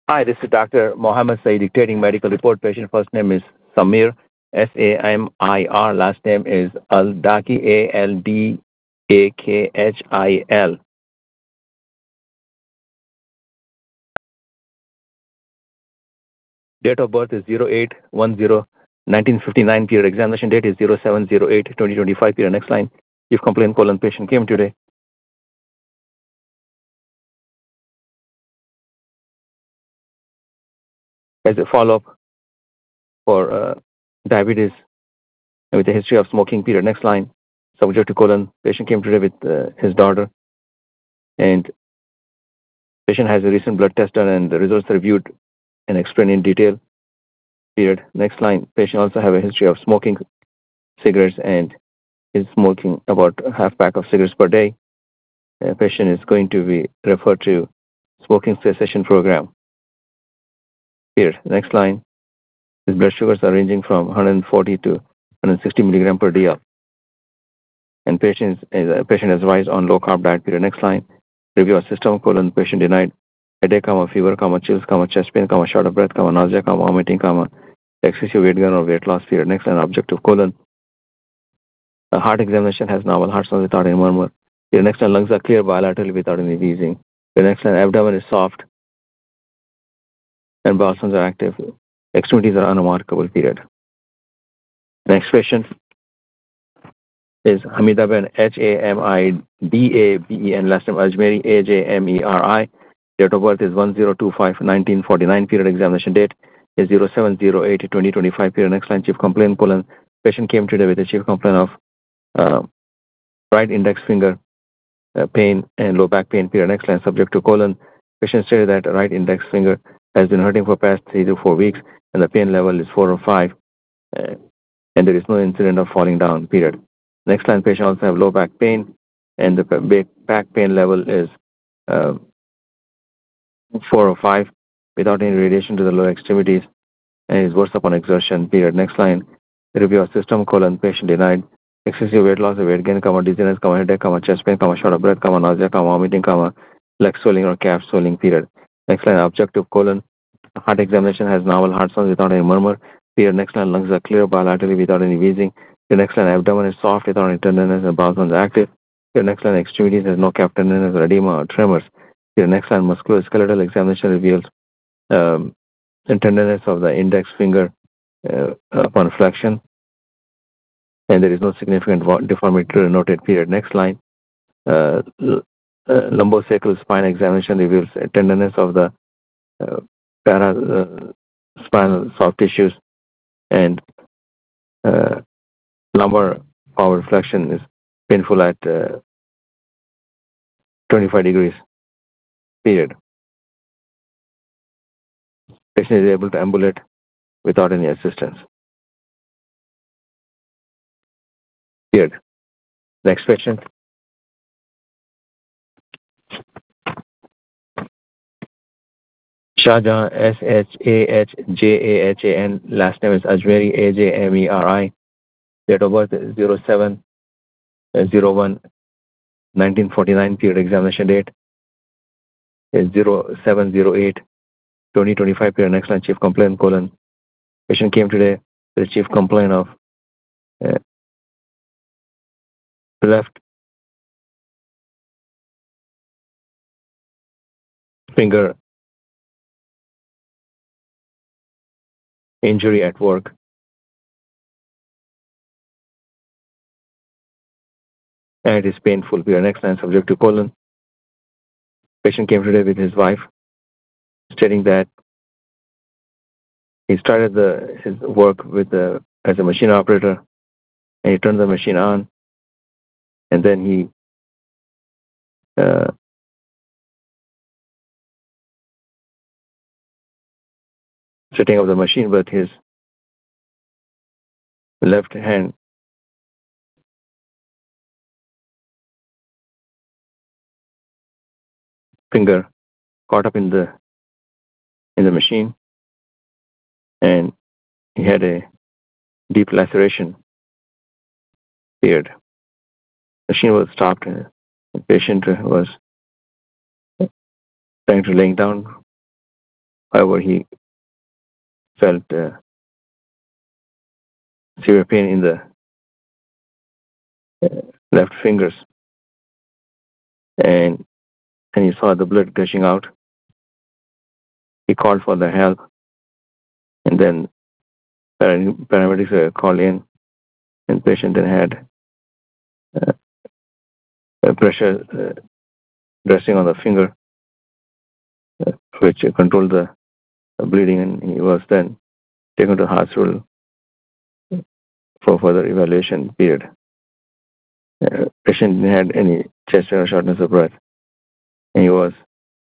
Hi, this is Dr. Mohammed Saeed dictating medical report. Patient first name is Samir, Samir. Last name is Aldaki, AldakhiL. Date of birth is 0810-1959. Period. Examination date is 0708-2025. Period. Next line. If complaint colon patient came today. As a follow-up for diabetes with a history of smoking. Period. Next line. Subject to colon. Patient came today with his daughter, and patient has a recent blood test done, and the results reviewed and explained in detail. Period. Next line. Patient also have a history of smoking cigarettes and is smoking about half pack of cigarettes per day. Patient is going to be referred to smoking cessation program. Period. Next line. His blood sugars are ranging from 140 to 160 milligram per DL. And patient is advised on low carb diet. Period. Next line. Review of system colon. Patient denied headache, fever, chills, chest pain, short of breath, nausea, vomiting, excessive weight gain or weight loss. Period. Next line. Objective colon. A heart examination has normal heart sound without any murmur. Your next line, lungs are clear bilaterally without any wheezing. Your next line, abdomen is soft and bowel sounds are active. Extremities are unremarkable. Period. Next patient is Hamida Ben, Hamidaben. Last name Ajmeri, Ajmeri. Date of birth is 1025-1949. Period. Examination date is 0708-2025. Period. Next line, chief complaint colon. Patient came today with a chief complaint of right index finger pain and low back pain. Period. Next line, subject to colon. Patient stated that right index finger has been hurting for past 3 to 4 weeks and the pain level is 4 or 5 and there is no incident of falling down. Period. Next line, patient also have low back pain and the back pain level is 4 or 5 without any radiation to the lower extremities and is worse upon exertion. Period. Next line, review of system colon. Patient denied excessive weight loss or weight gain, dizziness, headache, chest pain, short of breath, nausea, vomiting, leg swelling or calf swelling. Period. Next line, objective colon. Heart examination has normal heart sounds without any murmur. Period. Next line, lungs are clear bilaterally without any wheezing. The next line, abdomen is soft without any tenderness and bowel sounds active. The next line, extremities has no calf tenderness or edema or tremors. The next line, musculoskeletal examination reveals tenderness of the index finger upon flexion, and there is no significant deformity noted. Period. Next line, lumbosacral spine examination reveals tenderness of the spinal soft tissues, and lumbar power flexion is painful at 25 degrees. Period. Patient is able to ambulate without any assistance. Period. Next patient. Shahjahan, Shahjahan. Last name is Ajmeri, Ajmeri. Date of birth is 07/01/1949. Period. Examination date is 07/08/2025. Period. Next line, chief complaint colon. Patient came today with a chief complaint of left finger injury at work. And it is painful. Period. Next line, subject to colon. Patient came today with his wife, stating that he started his work as a machine operator, and he turned the machine on, and then he setting up the machine, but his left hand finger caught up in the machine, and he had a deep laceration. Period. Machine was stopped, and the patient was trying to laying down However, he felt severe pain in the left fingers, and he saw the blood gushing out. He called for the help, and then paramedics called in, and patient then had pressure dressing on the finger, which controlled the bleeding, and he was then taken to the hospital for further evaluation period. Patient didn't had any chest pain or shortness of breath, and he was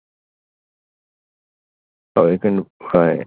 awakened by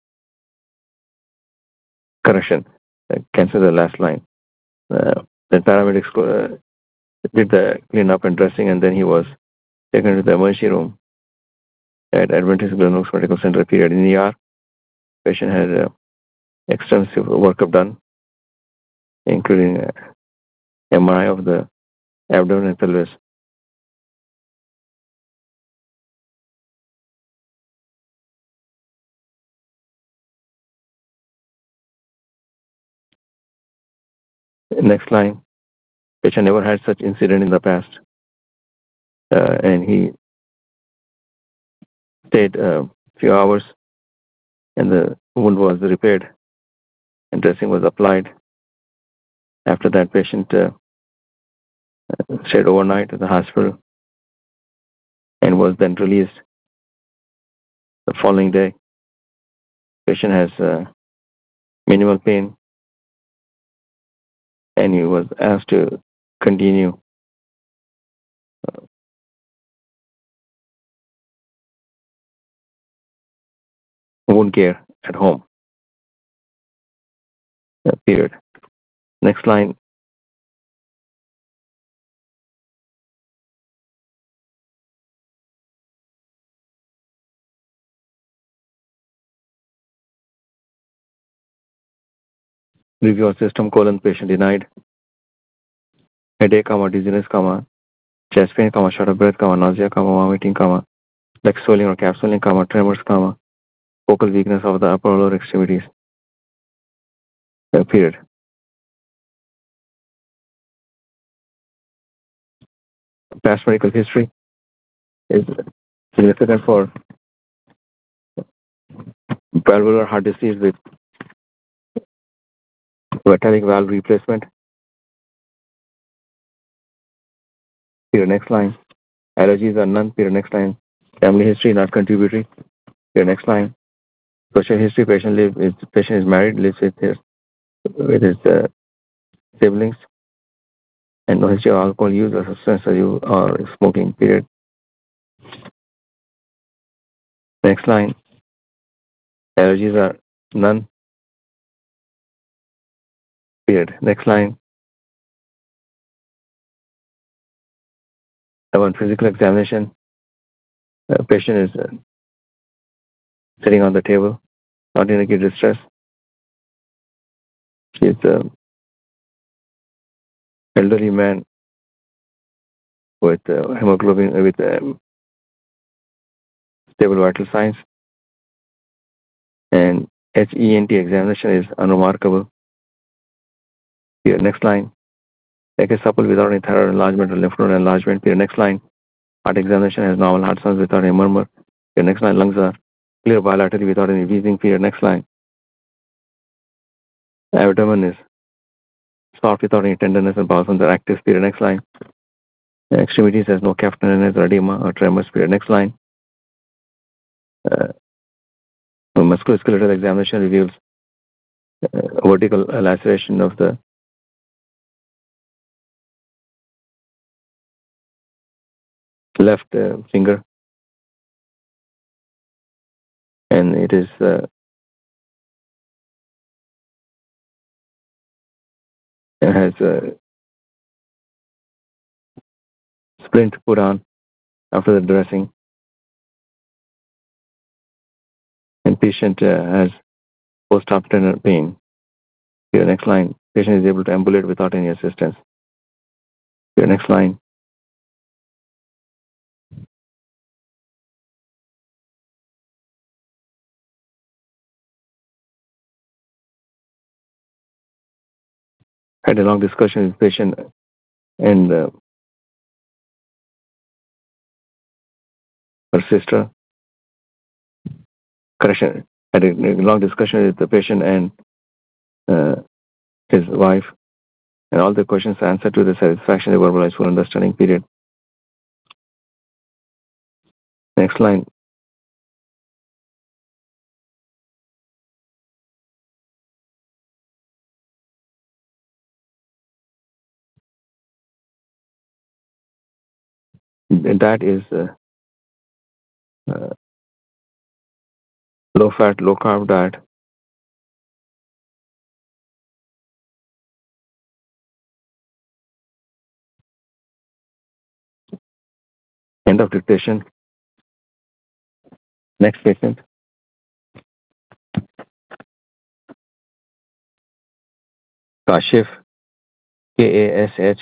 correction. Cancel the last line. The paramedics did the cleanup and dressing, and then he was taken to the emergency room at Adventist Glen Medical Center. Period in the ER. Patient had extensive workup done, including MRI of the abdomen and pelvis. Next line. Patient never had such incident in the past, and he stayed a few hours, and the wound was repaired and dressing was applied. After that, patient stayed overnight at the hospital and was then released the following day. Patient has minimal pain, and he was asked to continue wound care at home. Period. Next line. Review of system: patient denied headache, dizziness, chest pain, short of breath, nausea, vomiting, leg swelling or calf swelling, tremors, focal weakness of the upper or lower extremities. Period. Past medical history is significant for valvular heart disease with Vitalic valve replacement. Period. Next line. Allergies are none. Period. Next line. Family history not contributory. Period. Next line. Social history: patient is married, lives with his siblings, and no history of alcohol use or substance use or smoking. Period. Next line. Allergies are none. Period. Next line. On physical examination, patient is sitting on the table, not in acute distress. She is an elderly man with hemoglobin, with stable vital signs, and HENT examination is unremarkable. Here, next line. Like a supple without any thyroid enlargement or lymph node enlargement. Here, next line. Heart examination has normal heart sounds without any murmur. Here, next line. Lungs are clear bilaterally without any wheezing. Here, next line. Abdomen is soft without any tenderness and bowel sounds are active. Here, next line. Extremities has no calf tenderness or edema or tremors. Here, next line. Musculoskeletal examination reveals vertical laceration of the left finger, and it is has a splint put on after the dressing, and patient has post-op tender pain. Here, next line. Patient is able to ambulate without any assistance. Here, next line. Had a long discussion with the patient and her sister. Correction. Had a long discussion with the patient and uh, his wife, and all the questions answered to the satisfaction, the verbalized full understanding period. Next line. That is uh, low fat, low carb diet. End of dictation. Next patient. Kashif, Kashif.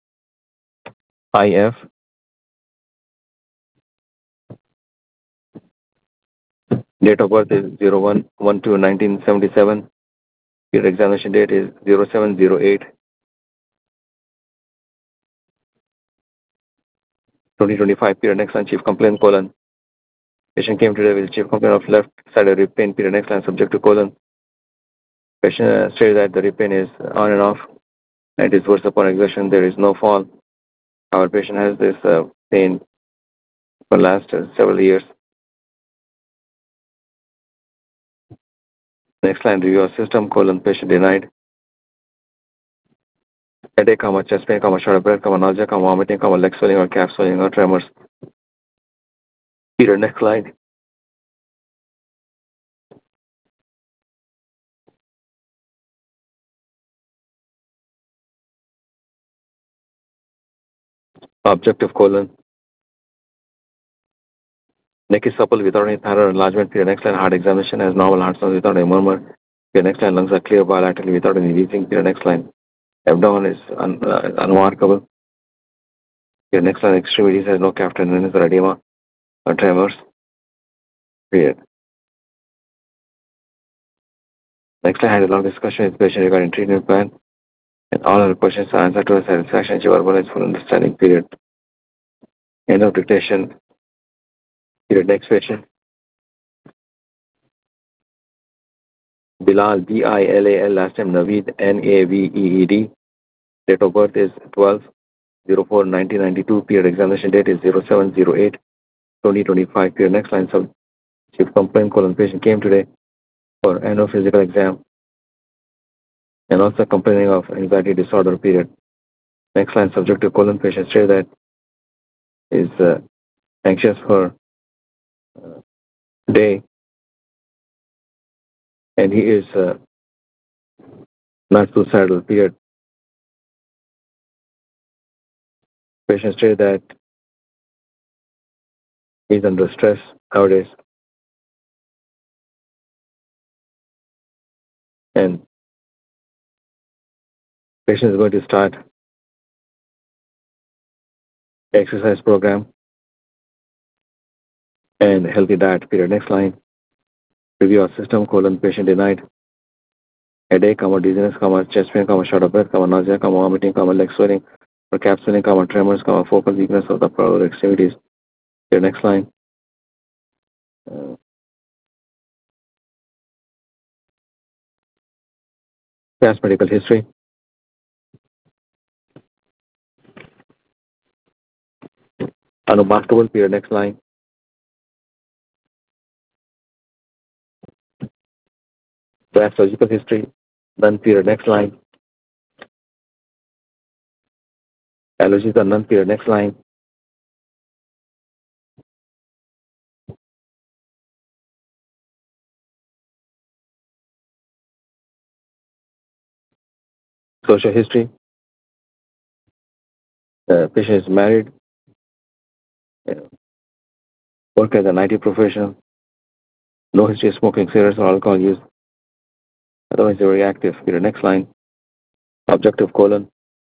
Date of birth is 01/12/1977. Your examination date is 07/08/2025. Period next line. Chief complaint colon. Patient came today with chief complaint of left side rib pain. Period next line. Subject to colon. Patient stated that the rib pain is on and off and it is worse upon exertion. There is no fall. Our patient has this pain for last several years. Next line. Review of system colon. Patient denied. Headache, chest pain, short of breath, nausea, vomiting, leg swelling or calf swelling or tremors. Peter, next slide. Objective colon. Neck is supple without any thyroid enlargement. Peter, next line. Heart examination has normal heart sounds without any murmur. Peter, next line. Lungs are clear bilaterally without any wheezing. Peter, next line. Abdomen is unremarkable. Peter, next line. Extremities has no calf tenderness or edema or tremors. Period. Next line. Had a long discussion with patient regarding treatment plan. And all other questions are answered to a satisfaction. She verbalized full understanding. Period. End of dictation. Period. Next patient. Bilal, Bilal, last name Naveed, Naveed. Date of birth is 12/04/1992. Period examination date is 07/08/2025. Period next line. Chief complaint colon patient came today for annual physical exam and also complaining of anxiety disorder. Period. Next line. Subject to colon patient say that is anxious for day and he is not suicidal. Period. Patient say that he's under stress nowadays and patient is going to start exercise program and healthy diet. Period. Next line. Review of system colon patient denied. Headache, dizziness, chest pain, short of breath, nausea, vomiting, leg swelling, or calf swelling, tremors, focal weakness of the upper extremities. Period. Next line. Past medical history. Unremarkable. Period. Next line. Past surgical history. None. Period. Next line. Allergies are none. Period. Next line. Social history. Patient is married. Work as an IT professional. No history of smoking cigarettes or alcohol use. Otherwise, they're very active. Period. Next line. Objective colon.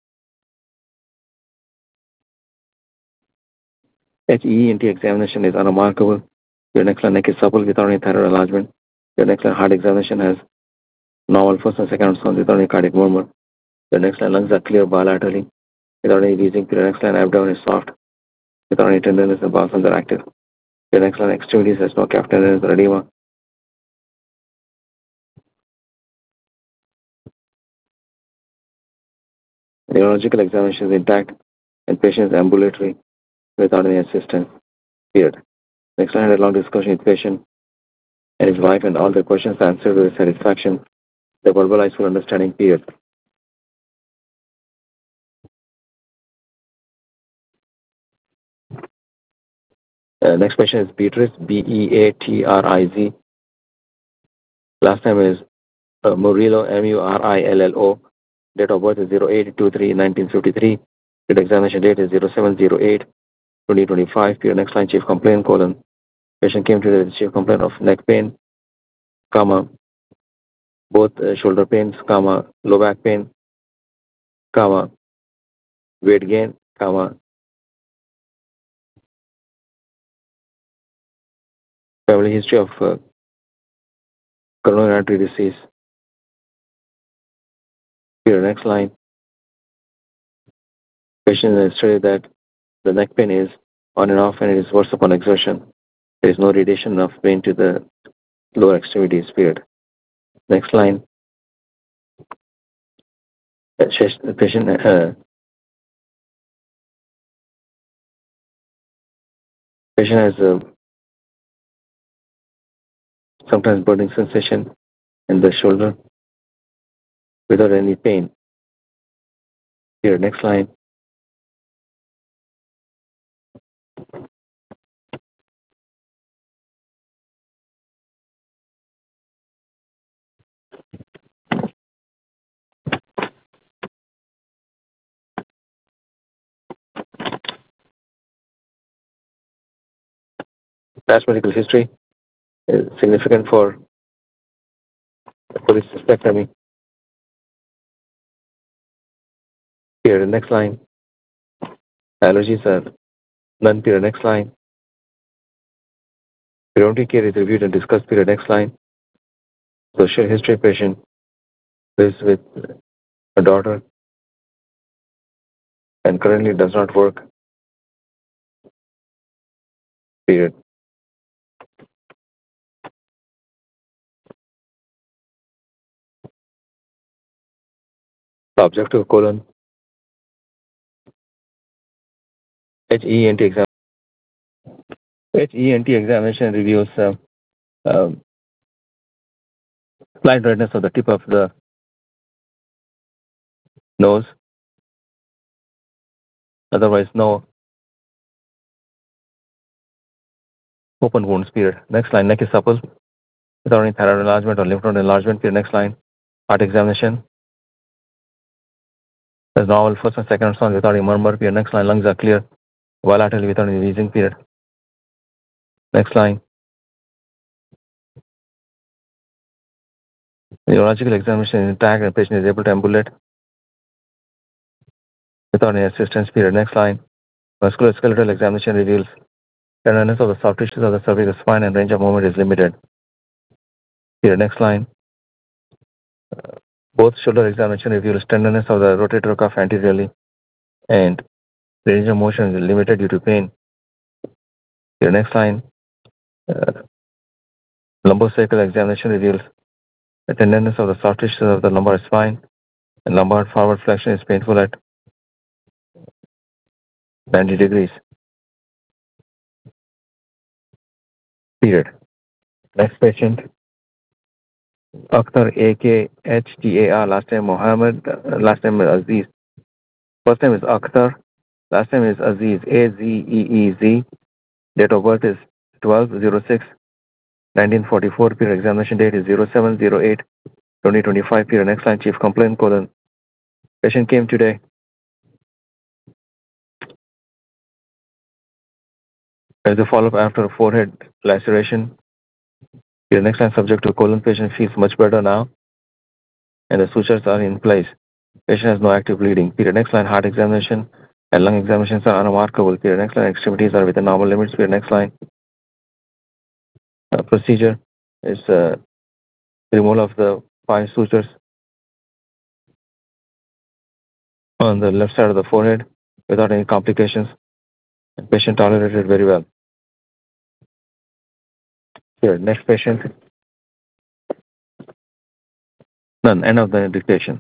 HEENT examination is unremarkable. Your next line. Neck is supple without any thyroid enlargement. Your next line. Heart examination has normal first and second sounds without any cardiac murmur. The next line lungs are clear bilaterally without any wheezing. The next line abdomen is soft without any tenderness and bowel are active. The next line extremities has no calf tenderness or edema. The neurological examination is intact and patient is ambulatory without any assistance. Period. Next line had a long discussion with patient and his wife and all the questions answered with satisfaction. The verbalized full understanding. Period. Next patient is Beatriz, Beatriz. Last name is Murillo, Murillo. Date of birth is 08/23/1953. Date examination date is 07/08/2025. Period. Next line chief complaint colon. Patient came to the chief complaint of neck pain, comma, both shoulder pains, comma, low back pain, comma, weight gain, comma, family history of coronary artery disease. Here, next line. Patient stated that the neck pain is on and off and it is worse upon exertion. There is no radiation of pain to the lower extremities. Period. Next line. Patient has sometimes burning sensation in the shoulder without any pain. Here, next line. Past medical history is significant for cholecystectomy. Here, next line. Allergies are none. Period. Next line. Periodic care is reviewed and discussed. Period. Next line. Social history patient lives with a daughter and currently does not work. Period. Objective colon. HENT exam. HENT examination reviews slight redness of the tip of the nose. Otherwise, no open wounds. Period. Next line. Neck is supple without any thyroid enlargement or lymph node enlargement. Period. Next line. Heart examination. There's normal first and second sound without any murmur. Period. Next line. Lungs are clear bilaterally without any wheezing. Period. Next line. Neurological examination is intact and patient is able to ambulate without any assistance. Period. Next line. Musculoskeletal examination reveals tenderness of the soft tissues of the cervical spine and range of movement is limited. Here, next line. Both shoulder examination reveals tenderness of the rotator cuff anteriorly and range of motion is limited due to pain. Here, next line. Lumbosacral examination reveals the tenderness of the soft tissues of the lumbar spine and lumbar forward flexion is painful at 90 degrees. Period. Next patient. Akhtar, Akhtar, last name Mohammed, last name Aziz. First name is Akhtar, last name is Aziz, Azeez. Date of birth is 12/06/1944. Period. Examination date is 07/08/2025. Period. Next line. Chief complaint colon. Patient came today. As a follow-up after forehead laceration. Period. Next line. Subject to colon. Patient feels much better now and the sutures are in place. Patient has no active bleeding. Period. Next line. Heart examination and lung examinations are unremarkable. Period. Next line. Extremities are within normal limits. Period. Next line. Procedure is removal of the 5 sutures on the left side of the forehead without any complications. The patient tolerated very well. Here, next patient. None. End of the dictation.